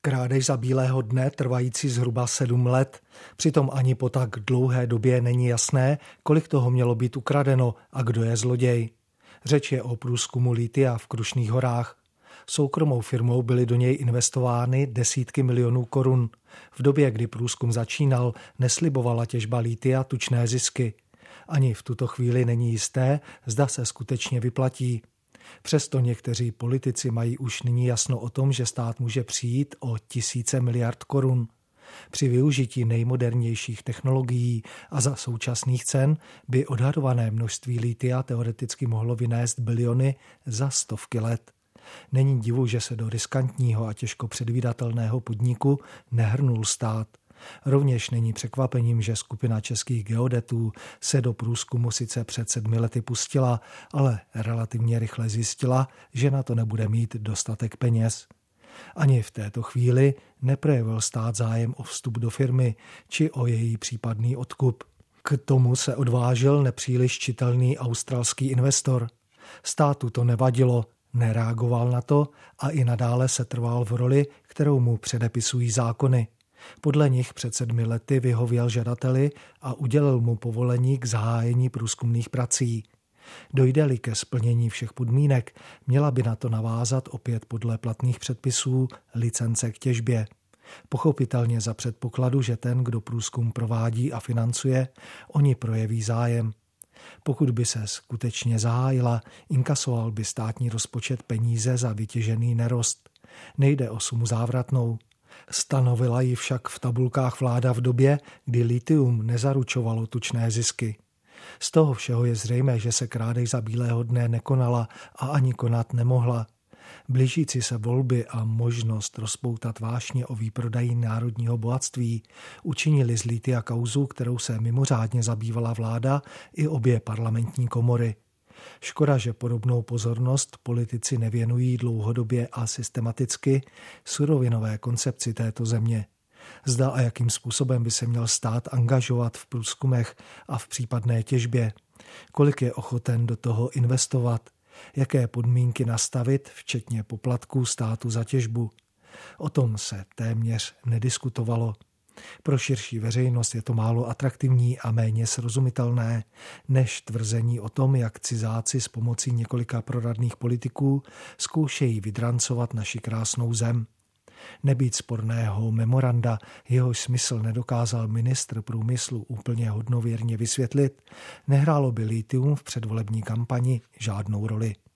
Krádež za bílého dne trvající zhruba 7 let. Přitom ani po tak dlouhé době není jasné, kolik toho mělo být ukradeno a kdo je zloděj. Řeč je o průzkumu lithia v Krušných horách. Soukromou firmou byly do něj investovány desítky milionů korun. V době, kdy průzkum začínal, neslibovala těžba lithia tučné zisky. Ani v tuto chvíli není jisté, zda se skutečně vyplatí. Přesto někteří politici mají už nyní jasno o tom, že stát může přijít o tisíce miliard korun. Při využití nejmodernějších technologií a za současných cen by odhadované množství lithia teoreticky mohlo vynést biliony za stovky let. Není divu, že se do riskantního a těžko předvídatelného podniku nehrnul stát. Rovněž není překvapením, že skupina českých geodetů se do průzkumu sice před 7 lety pustila, ale relativně rychle zjistila, že na to nebude mít dostatek peněz. Ani v této chvíli neprojevil stát zájem o vstup do firmy či o její případný odkup. K tomu se odvážil nepříliš čitelný australský investor. Státu to nevadilo, nereagoval na to a i nadále se trval v roli, kterou mu předepisují zákony. Podle nich před 7 lety vyhověl žadateli a udělil mu povolení k zahájení průzkumných prací. Dojde-li ke splnění všech podmínek, měla by na to navázat opět podle platných předpisů licence k těžbě. Pochopitelně za předpokladu, že ten, kdo průzkum provádí a financuje, o ní projeví zájem. Pokud by se skutečně zahájila, inkasoval by státní rozpočet peníze za vytěžený nerost. Nejde o sumu závratnou. Stanovila ji však v tabulkách vláda v době, kdy lithium nezaručovalo tučné zisky. Z toho všeho je zřejmé, že se krádež za bílého dne nekonala a ani konat nemohla. Blížící se volby a možnost rozpoutat vášně o výprodaji národního bohatství učinili z lithia kauzu, kterou se mimořádně zabývala vláda i obě parlamentní komory. Škoda, že podobnou pozornost politici nevěnují dlouhodobě a systematicky surovinové koncepci této země. Zda a jakým způsobem by se měl stát angažovat v průzkumech a v případné těžbě. Kolik je ochoten do toho investovat. Jaké podmínky nastavit, včetně poplatků státu za těžbu. O tom se téměř nediskutovalo. Pro širší veřejnost je to málo atraktivní a méně srozumitelné než tvrzení o tom, jak cizáci s pomocí několika proradných politiků zkoušejí vydrancovat naši krásnou zem. Nebýt sporného memoranda, jehož smysl nedokázal ministr průmyslu úplně hodnověrně vysvětlit, nehrálo by lithium v předvolební kampani žádnou roli.